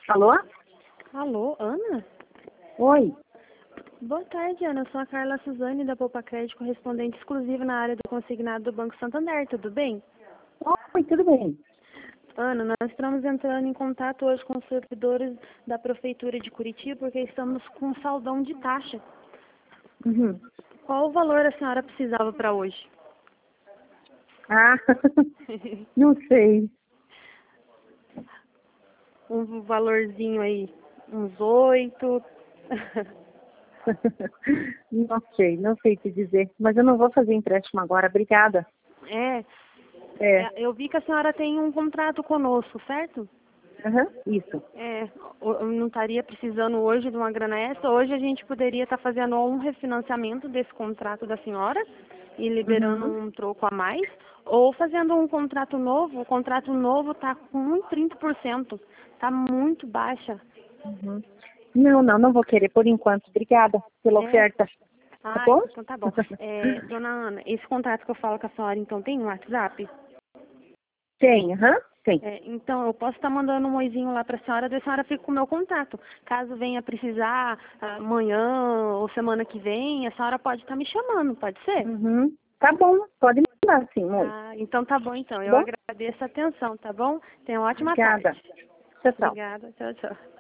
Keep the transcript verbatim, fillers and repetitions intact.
Alô? Alô, Ana? Oi. Boa tarde, Ana. Eu sou a Carla Suzane, da Poupa Crédito, correspondente exclusiva na área do consignado do Banco Santander. Tudo bem? Oi, tudo bem. Ana, nós estamos entrando em contato hoje com os servidores da Prefeitura de Curitiba porque estamos com saldão de taxa. Uhum. Qual o valor a senhora precisava para hoje? Ah, não sei. Um valorzinho aí, uns oito. Não sei, não sei te dizer. Mas eu não vou fazer empréstimo agora, obrigada. É, É, é, eu vi que a senhora tem um contrato conosco, certo? uhum, isso. É, o- eu não estaria precisando hoje de uma grana extra. Hoje a gente poderia estar fazendo um refinanciamento desse contrato da senhora e liberando Uhum, um troco a mais, ou fazendo um contrato novo. O contrato novo está com trinta por cento, está muito baixa. uhum. Não, não, não vou querer por enquanto. Obrigada pela É. oferta. Tá Ah, bom? então tá bom. É, dona Ana, esse contrato que eu falo com a senhora, então tem um WhatsApp? Tem, aham, tem. É, então, eu posso estar mandando um oizinho lá para a senhora, daí a senhora fica com o meu contato. Caso venha precisar amanhã ou semana que vem, a senhora pode estar me chamando, pode ser? Uhum. Tá bom, pode me mandar sim, oi. Ah, então tá bom, então. Tá Eu bom? agradeço a atenção, tá bom? Tenha uma ótima Obrigada. tarde. Tchau, tchau. Obrigada. Tchau, tchau.